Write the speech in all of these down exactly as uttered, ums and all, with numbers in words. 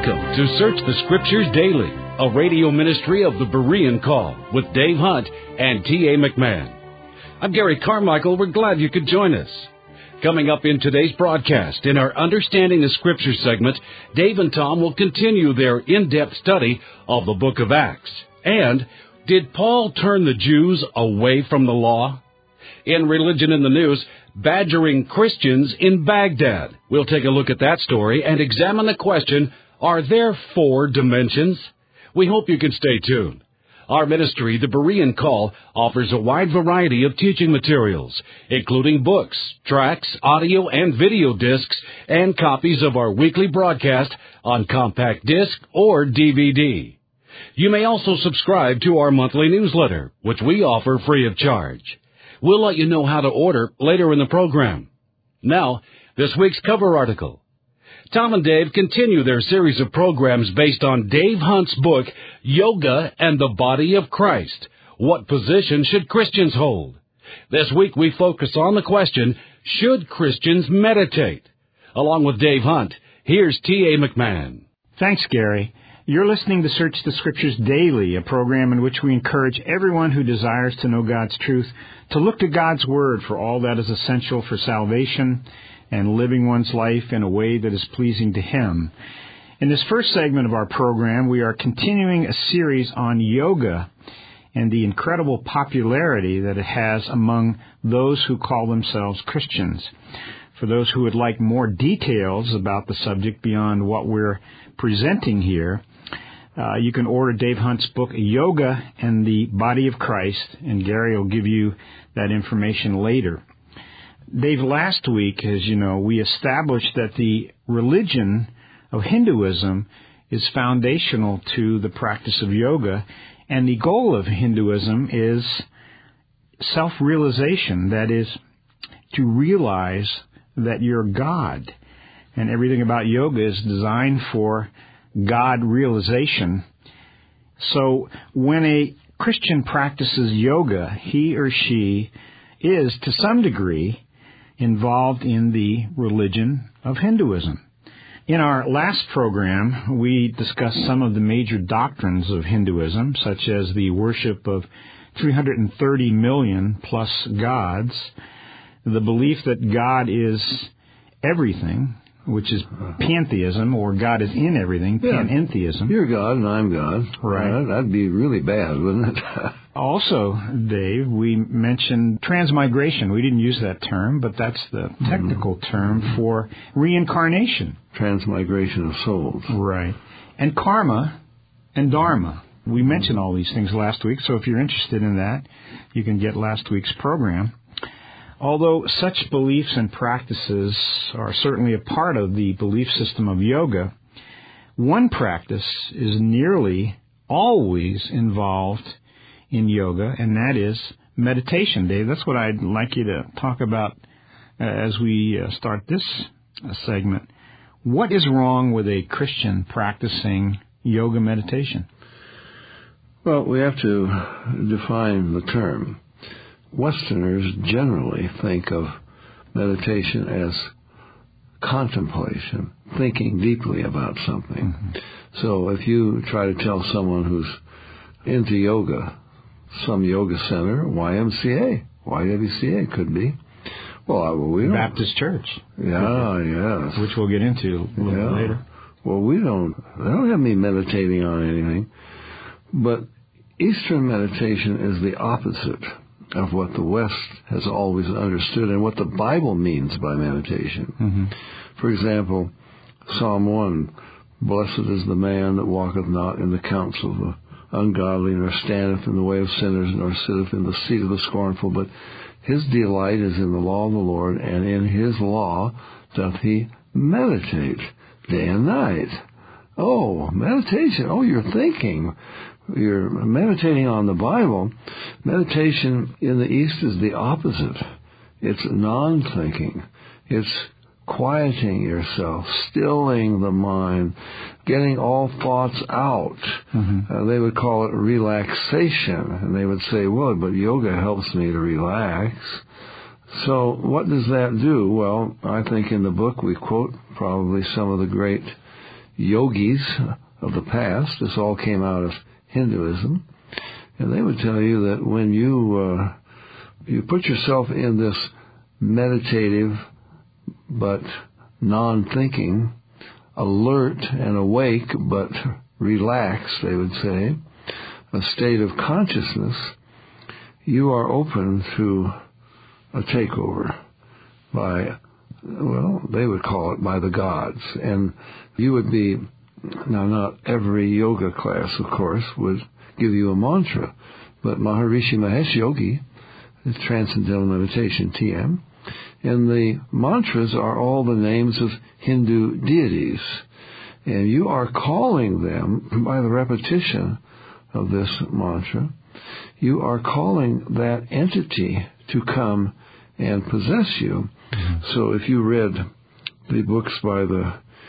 Welcome to Search the Scriptures Daily, a radio ministry of the Berean Call with Dave Hunt and T A McMahon. I'm Gary Carmichael. We're glad you could join us. Coming up in today's broadcast, in our Understanding the Scriptures segment, Dave and Tom will continue their in-depth study of the book of Acts. And, did Paul turn the Jews away from the law? In Religion in the News, badgering Christians in Baghdad. We'll take a look at that story and examine the question, are there four dimensions? We hope you can stay tuned. Our ministry, the Berean Call, offers a wide variety of teaching materials, including books, tracts, audio and video discs, and copies of our weekly broadcast on compact disc or D V D. You may also subscribe to our monthly newsletter, which we offer free of charge. We'll let you know how to order later in the program. Now, this week's cover article. Tom and Dave continue their series of programs based on Dave Hunt's book, Yoga and the Body of Christ. What position should Christians hold? This week we focus on the question, should Christians meditate? Along with Dave Hunt, here's T A McMahon. Thanks, Gary. You're listening to Search the Scriptures Daily, a program in which we encourage everyone who desires to know God's truth to look to God's Word for all that is essential for salvation and living one's life in a way that is pleasing to Him. In this first segment of our program, we are continuing a series on yoga and the incredible popularity that it has among those who call themselves Christians. For those who would like more details about the subject beyond what we're presenting here, Uh, you can order Dave Hunt's book, Yoga and the Body of Christ, and Gary will give you that information later. Dave, last week, as you know, we established that the religion of Hinduism is foundational to the practice of yoga, and the goal of Hinduism is self-realization, that is, to realize that you're God, and everything about yoga is designed for God realization. So when a Christian practices yoga, he or she is, to some degree, involved in the religion of Hinduism. In our last program, we discussed some of the major doctrines of Hinduism, such as the worship of three hundred thirty million plus gods, the belief that God is everything, which is pantheism, or God is in everything, yeah. panentheism. You're God and I'm God. Right. Uh, that'd be really bad, wouldn't it? Also, Dave, we mentioned transmigration. We didn't use that term, but that's the technical mm-hmm. term for reincarnation. Transmigration of souls. Right. And karma and dharma. We mentioned all these things last week, so if you're interested in that, you can get last week's program. Although such beliefs and practices are certainly a part of the belief system of yoga, one practice is nearly always involved in yoga, and that is meditation. Dave, that's what I'd like you to talk about uh, as we uh, start this uh, segment. What is wrong with a Christian practicing yoga meditation? Well, we have to define the term. Westerners generally think of meditation as contemplation, thinking deeply about something. Mm-hmm. So if you try to tell someone who's into yoga, some yoga center, Y M C A, Y W C A could be. Well, we don't. Baptist Church. Yeah, yes. Which we'll get into a little yeah. bit later. Well, we don't, they don't have me meditating on anything. But Eastern meditation is the opposite of what the West has always understood and what the Bible means by meditation. Mm-hmm. For example, Psalm one, blessed is the man that walketh not in the counsel of the ungodly, nor standeth in the way of sinners, nor sitteth in the seat of the scornful, but his delight is in the law of the Lord, and in his law doth he meditate day and night. Oh, meditation. Oh, you're thinking. You're meditating on the Bible. Meditation in the East is the opposite. It's non-thinking. It's quieting yourself, stilling the mind, getting all thoughts out. Mm-hmm. Uh, they would call it relaxation. And they would say, well, but yoga helps me to relax. So what does that do? Well, I think in the book we quote probably some of the great yogis of the past. This all came out of Hinduism. And they would tell you that when you uh, you put yourself in this meditative but non-thinking, alert and awake but relaxed, they would say, a state of consciousness, you are open to a takeover by, well, they would call it by the gods. And you would be, now not every yoga class, of course, would give you a mantra, but Maharishi Mahesh Yogi, it's Transcendental Meditation, T M, and the mantras are all the names of Hindu deities. And you are calling them by the repetition of this mantra. You are calling that entity to come and possess you. Mm-hmm. So if you read the books by the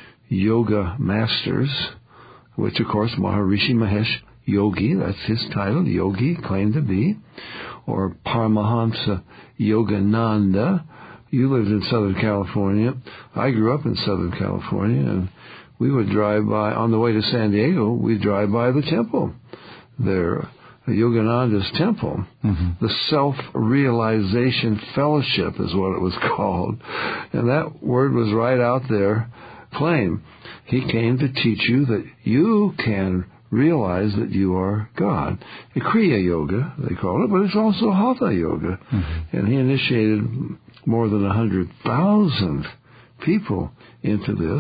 yoga masters, which of course Maharishi Mahesh Yogi, that's his title, Yogi, claimed to be, or Paramahamsa Yogananda. You lived in Southern California. I grew up in Southern California, and we would drive by, on the way to San Diego, we'd drive by the temple there, Yogananda's temple. Mm-hmm. The Self-Realization Fellowship is what it was called. And that word was right out there plain. He came to teach you that you can realize that you are God. Kriya Yoga, they call it, but it's also Hatha Yoga. Mm-hmm. And he initiated more than one hundred thousand people into this.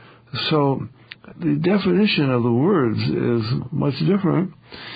So the definition of the words is much different.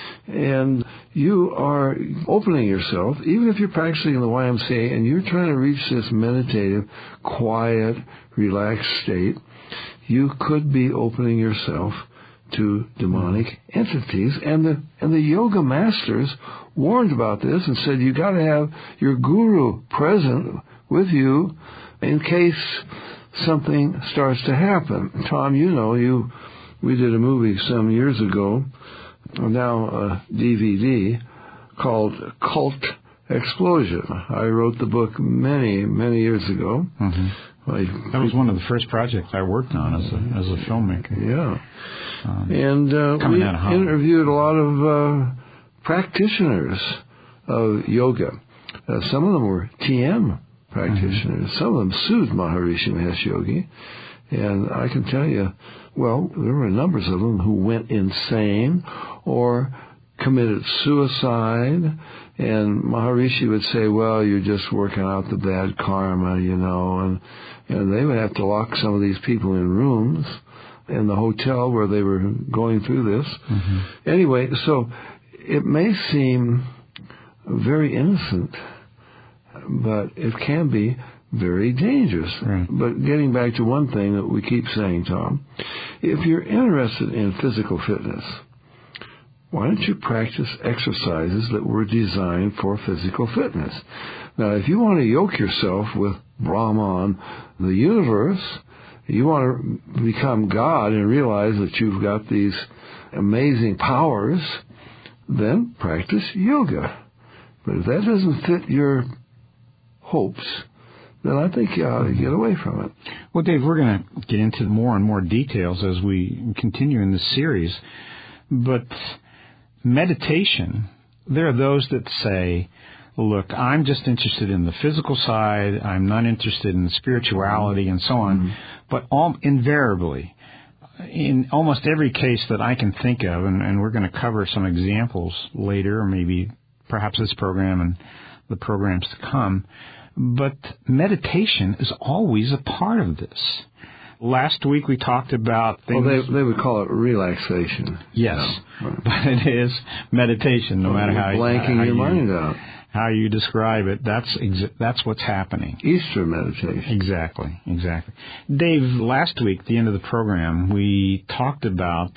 And you are opening yourself, even if you're practicing in the Y M C A and you're trying to reach this meditative, quiet, relaxed state, you could be opening yourself to demonic entities. And the and the yoga masters warned about this and said you got to have your guru present with you in case something starts to happen. Tom, you know, you we did a movie some years ago, now a D V D, called Cult Explosion. I wrote the book many, many years ago. Mm-hmm. I, that was one of the first projects I worked on as a as a filmmaker. Yeah. Um, and uh, we interviewed a lot of uh, practitioners of yoga. Uh, some of them were T M practitioners. Mm-hmm. Some of them sued Maharishi Mahesh Yogi. And I can tell you, well, there were numbers of them who went insane or committed suicide. And Maharishi would say, well, you're just working out the bad karma, you know. And, and they would have to lock some of these people in rooms in the hotel where they were going through this. Mm-hmm. Anyway, so it may seem very innocent, but it can be very dangerous. Right. But getting back to one thing that we keep saying, Tom, if you're interested in physical fitness, why don't you practice exercises that were designed for physical fitness? Now, if you want to yoke yourself with Brahman, the universe, you want to become God and realize that you've got these amazing powers, then practice yoga. But if that doesn't fit your hopes, then I think you ought to get away from it. Well, Dave, we're going to get into more and more details as we continue in this series. But meditation, there are those that say, look, I'm just interested in the physical side. I'm not interested in the spirituality and so on. Mm-hmm. But all, invariably, in almost every case that I can think of, and, and we're going to cover some examples later, or maybe perhaps this program and the programs to come, but meditation is always a part of this. Last week we talked about things... Well, they, they would call it relaxation. Yes, no. But it is meditation, no well, matter how, blanking how your you... mind out. How you describe it, that's exa- that's what's happening. Easter meditation. Exactly, exactly. Dave, last week, at the end of the program, we talked about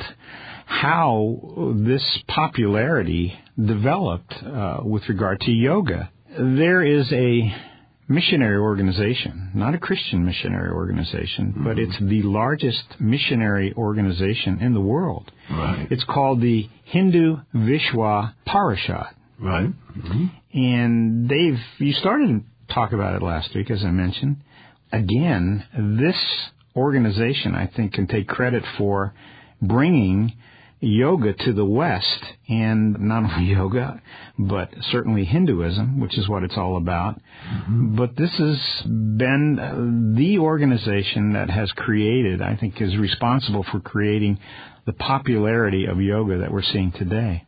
how this popularity developed uh, with regard to yoga. There is a missionary organization, not a Christian missionary organization, mm-hmm. but it's the largest missionary organization in the world. Right. It's called the Hindu Vishwa Parishad. Right. Mm-hmm. And Dave, you started to talk about it last week, as I mentioned. Again, this organization, I think, can take credit for bringing yoga to the West, and not only yoga, but certainly Hinduism, which is what it's all about. Mm-hmm. But this has been uh, the organization that has created, I think, is responsible for creating the popularity of yoga that we're seeing today.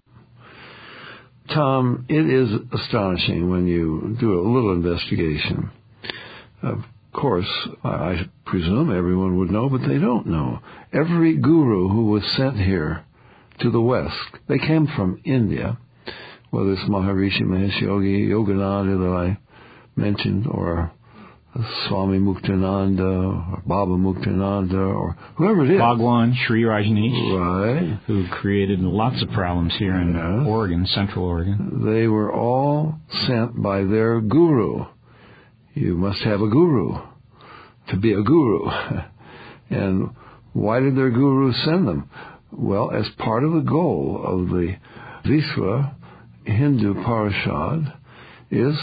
Tom, it is astonishing when you do a little investigation. Of course, I presume everyone would know, but they don't know. Every guru who was sent here to the West, they came from India, whether it's Maharishi Mahesh Yogi, Yogananda that I mentioned, or Swami Muktananda, or Baba Muktananda, or whoever it is. Bhagwan Sri Rajneesh, right, who created lots of problems here in yes. Oregon, Central Oregon. They were all sent by their guru. You must have a guru to be a guru. And why did their guru send them? Well, as part of the goal of the Vishwa Hindu Parishad is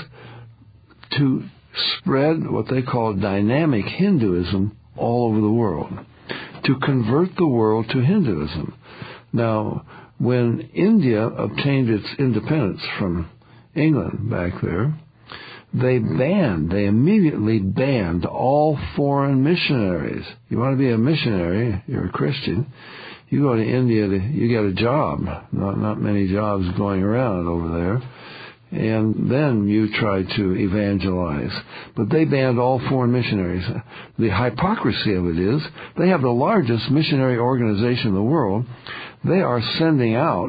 to spread what they call dynamic Hinduism all over the world, to convert the world to Hinduism. Now, when India obtained its independence from England back there, they banned, they immediately banned all foreign missionaries. You want to be a missionary, you're a Christian, you go to India, to, you get a job. Not not many jobs going around over there. And then you try to evangelize. But they banned all foreign missionaries. The hypocrisy of it is they have the largest missionary organization in the world. They are sending out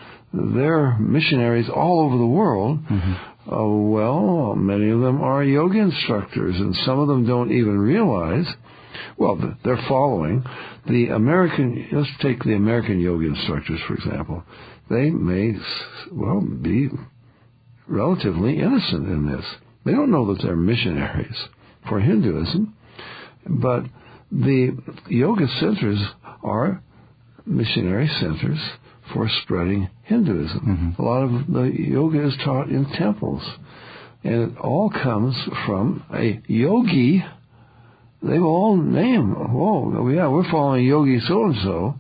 their missionaries all over the world. Mm-hmm. Uh, well, many of them are yoga instructors, and some of them don't even realize. Well, they're following the American, let's take the American yoga instructors, for example. They may, well, be relatively innocent in this. They don't know that they're missionaries for Hinduism, but the yoga centers are missionary centers for spreading Hinduism. Mm-hmm. A lot of the yoga is taught in temples, and it all comes from a yogi. They will all name, whoa, yeah, we're following Yogi so-and-so.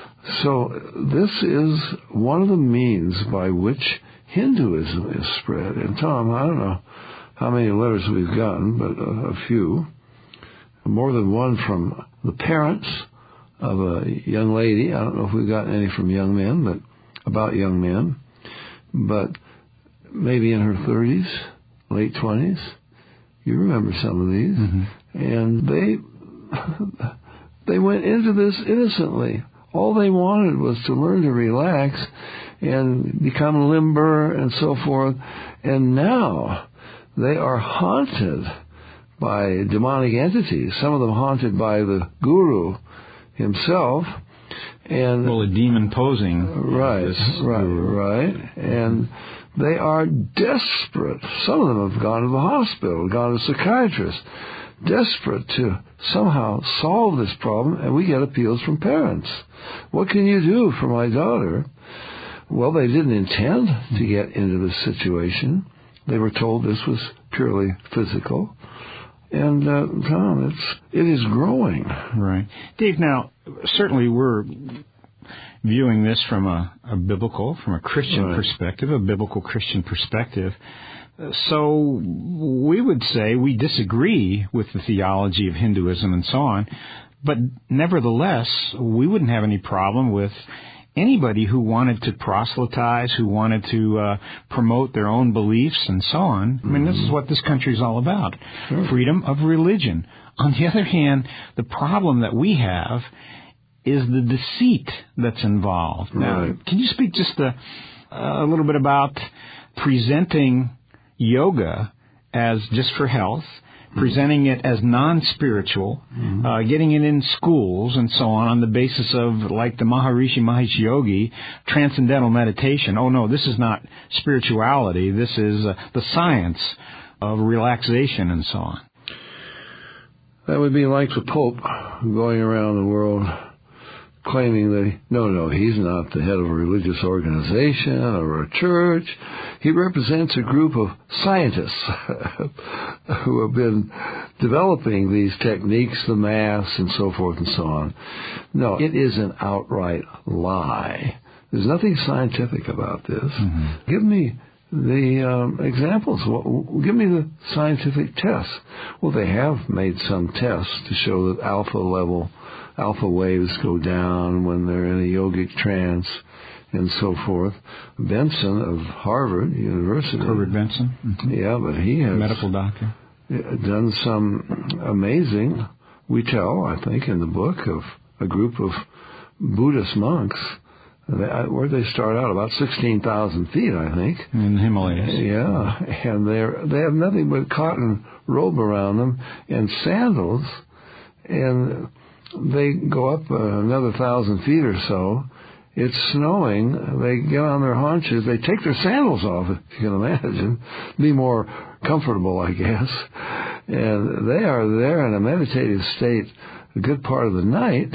So this is one of the means by which Hinduism is spread. And Tom, I don't know how many letters we've gotten, but a, a few. More than one from the parents of a young lady. I don't know if we've gotten any from young men, but about young men. But maybe in her thirties, late twenties. You remember some of these. Mm-hmm. And they they went into this innocently. All they wanted was to learn to relax and become limber and so forth. And now they are haunted by demonic entities, some of them haunted by the guru himself. And well, a demon posing. Right, right, right. And they are desperate. Some of them have gone to the hospital, gone to psychiatrists, desperate to somehow solve this problem, and we get appeals from parents. What can you do for my daughter? Well, they didn't intend to get into this situation. They were told this was purely physical. And, uh, Tom, it's, it is growing. Right. Dave, now, certainly we're viewing this from a, a biblical, from a Christian right. perspective, a biblical Christian perspective. So we would say we disagree with the theology of Hinduism and so on, but nevertheless, we wouldn't have any problem with anybody who wanted to proselytize, who wanted to uh, promote their own beliefs and so on. I mean, this is what this country is all about, sure. Freedom of religion. On the other hand, the problem that we have is the deceit that's involved. Now, right. Can you speak just a, a little bit about presenting yoga as just for health, mm-hmm. presenting it as non-spiritual, mm-hmm. uh, getting it in schools and so on on the basis of, like the Maharishi Mahesh Yogi, transcendental meditation. Oh, no, this is not spirituality. This is uh, the science of relaxation and so on. That would be like the Pope going around the world claiming that, no, no, he's not the head of a religious organization or a church. He represents a group of scientists who have been developing these techniques, the mass, and so forth and so on. No, it is an outright lie. There's nothing scientific about this. Mm-hmm. Give me the um, examples. Well, give me the scientific tests. Well, they have made some tests to show that alpha level, alpha waves go down when they're in a yogic trance and so forth. Benson of Harvard University. Herbert Benson. Mm-hmm. Yeah, but he has... medical doctor. Done some amazing, we tell, I think, in the book, of a group of Buddhist monks. Where they start out, about sixteen thousand feet, I think. In the Himalayas. Yeah, and they're, they have nothing but cotton robe around them and sandals, and they go up another thousand feet or so. It's snowing. They get on their haunches. They take their sandals off, if you can imagine. Be more comfortable, I guess. And they are there in a meditative state a good part of the night.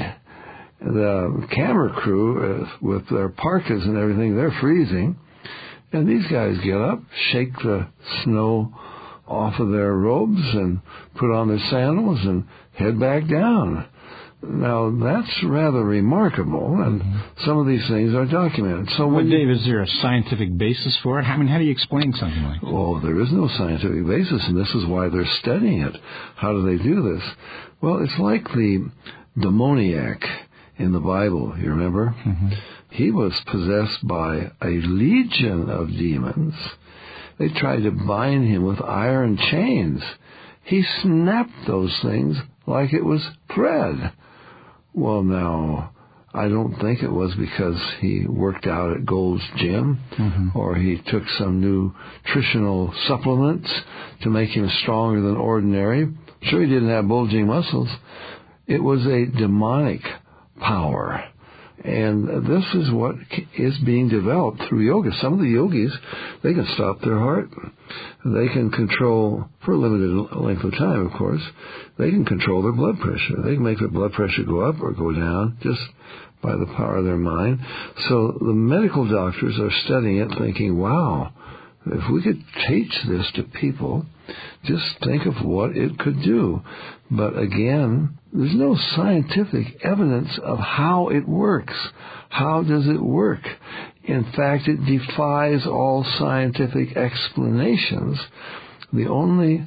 The camera crew, uh, with their parkas and everything, they're freezing. And these guys get up, shake the snow off of their robes and put on their sandals and head back down. Now, that's rather remarkable, and mm-hmm. some of these things are documented. So, well, when Dave, you, is there a scientific basis for it? I mean, how do you explain something like that? Oh, there is no scientific basis, and this is why they're studying it. How do they do this? Well, it's like the demoniac in the Bible, you remember? Mm-hmm. He was possessed by a legion of demons. They tried to bind him with iron chains. He snapped those things like it was thread. Well, now, I don't think it was because he worked out at Gold's Gym, mm-hmm. or he took some nutritional supplements to make him stronger than ordinary. Sure, he didn't have bulging muscles. It was a demonic power. And this is what is being developed through yoga. Some of the yogis, they can stop their heart. They can control, for a limited length of time, of course, they can control their blood pressure. They can make their blood pressure go up or go down just by the power of their mind. So the medical doctors are studying it thinking, wow, if we could teach this to people, just think of what it could do. But again, there's no scientific evidence of how it works. How does it work? In fact, it defies all scientific explanations. The only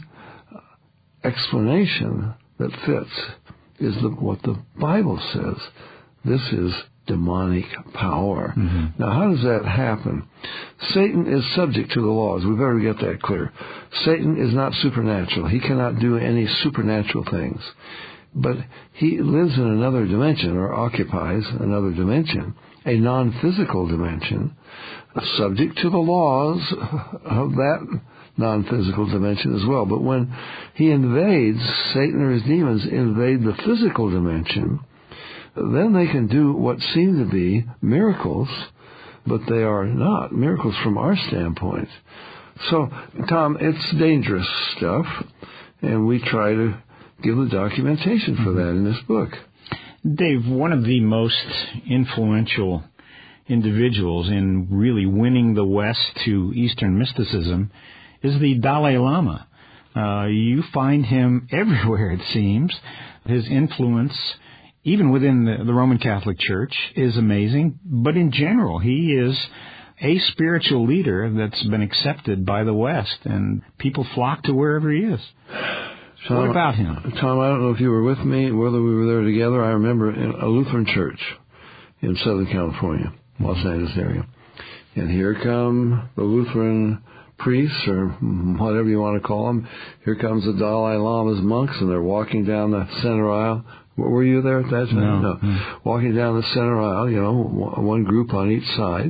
explanation that fits is the, what the Bible says. This is demonic power. Mm-hmm. Now, how does that happen? Satan is subject to the laws. We better get that clear. Satan is not supernatural. He cannot do any supernatural things. But he lives in another dimension, or occupies another dimension, a non-physical dimension, subject to the laws of that non-physical dimension as well. But when he invades, Satan or his demons invade the physical dimension, then they can do what seem to be miracles, but they are not miracles from our standpoint. So, Tom, it's dangerous stuff, and we try to give the documentation for that in this book. Dave, one of the most influential individuals in really winning the West to Eastern mysticism is the Dalai Lama. Uh, you find him everywhere, it seems. His influence, even within the, the Roman Catholic Church, is amazing. But in general, he is a spiritual leader that's been accepted by the West, and people flock to wherever he is. Tom, what about him? Tom, I don't know if you were with me, whether we were there together. I remember in a Lutheran church in Southern California, Los Angeles area. And here come the Lutheran priests, or whatever you want to call them. Here comes the Dalai Lama's monks, and they're walking down the center aisle. Were you there at that time? No. no. Walking down the center aisle, you know, one group on each side.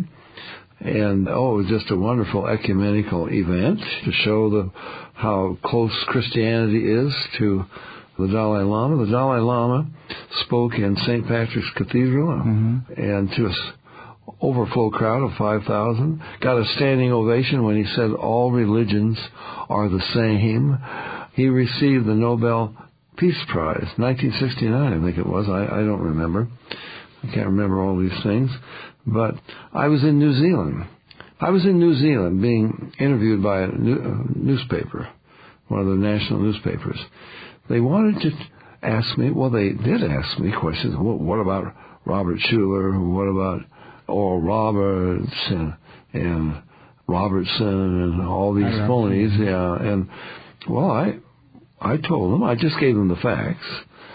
And, oh, it was just a wonderful ecumenical event to show the how close Christianity is to the Dalai Lama. The Dalai Lama spoke in Saint Patrick's Cathedral, mm-hmm. and to an overflow crowd of five thousand. Got a standing ovation when he said all religions are the same. He received the Nobel Peace Prize, nineteen sixty-nine, I think it was. I, I don't remember. I can't remember all these things. But I was in New Zealand. I was in New Zealand being interviewed by a, new, a newspaper, one of the national newspapers. They wanted to ask me, well, they did ask me questions. What, what about Robert Schuller? What about Oral Roberts and, and Robertson and all these phonies? Yeah, and well, I I told them, I just gave them the facts,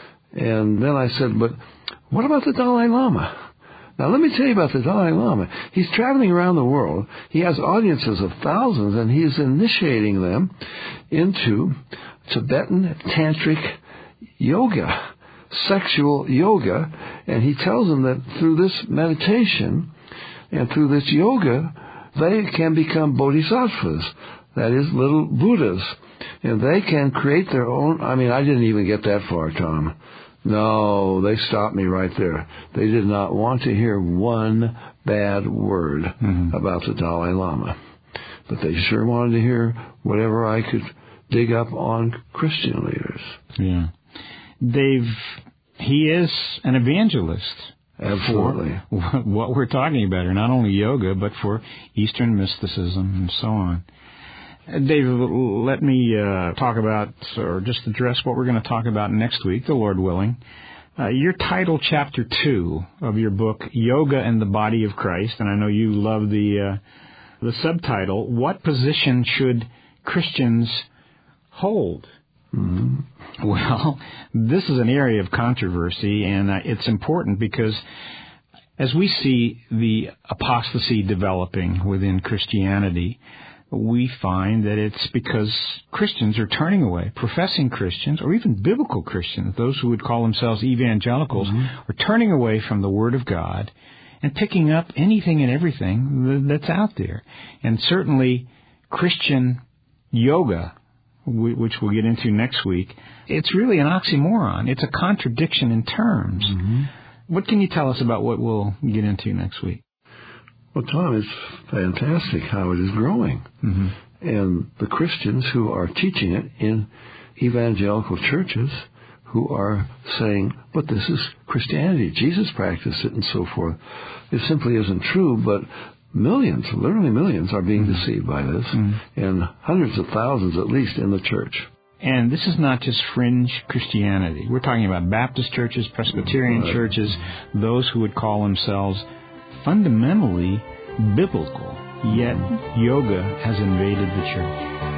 and then I said, but what about the Dalai Lama? Now, let me tell you about the Dalai Lama. He's traveling around the world. He has audiences of thousands, and he is initiating them into Tibetan tantric yoga, sexual yoga, and he tells them that through this meditation and through this yoga, they can become bodhisattvas, that is, little Buddhas, and they can create their own. I mean, I didn't even get that far, Tom. No, they stopped me right there. They did not want to hear one bad word mm-hmm. about the Dalai Lama. But they sure wanted to hear whatever I could dig up on Christian leaders. Yeah. Dave, he is an evangelist. Absolutely. For what we're talking about here, not only yoga, but for Eastern mysticism and so on. David, let me uh, talk about, or just address what we're going to talk about next week, the Lord willing. Uh, your title, Chapter two of your book, Yoga and the Body of Christ, and I know you love the uh, the subtitle, What Position Should Christians Hold? Mm-hmm. Well, this is an area of controversy, and uh, it's important because as we see the apostasy developing within Christianity, we find that it's because Christians are turning away, professing Christians, or even biblical Christians, those who would call themselves evangelicals, mm-hmm. are turning away from the Word of God and picking up anything and everything that's out there. And certainly Christian yoga, which we'll get into next week, it's really an oxymoron. It's a contradiction in terms. Mm-hmm. What can you tell us about what we'll get into next week? Well, Tom, it's fantastic how it is growing. Mm-hmm. And the Christians who are teaching it in evangelical churches who are saying, but this is Christianity, Jesus practiced it and so forth. It simply isn't true, but millions, literally millions, are being mm-hmm. deceived by this, mm-hmm. and hundreds of thousands at least in the church. And this is not just fringe Christianity. We're talking about Baptist churches, Presbyterian right. churches, those who would call themselves fundamentally biblical, yet yoga has invaded the church.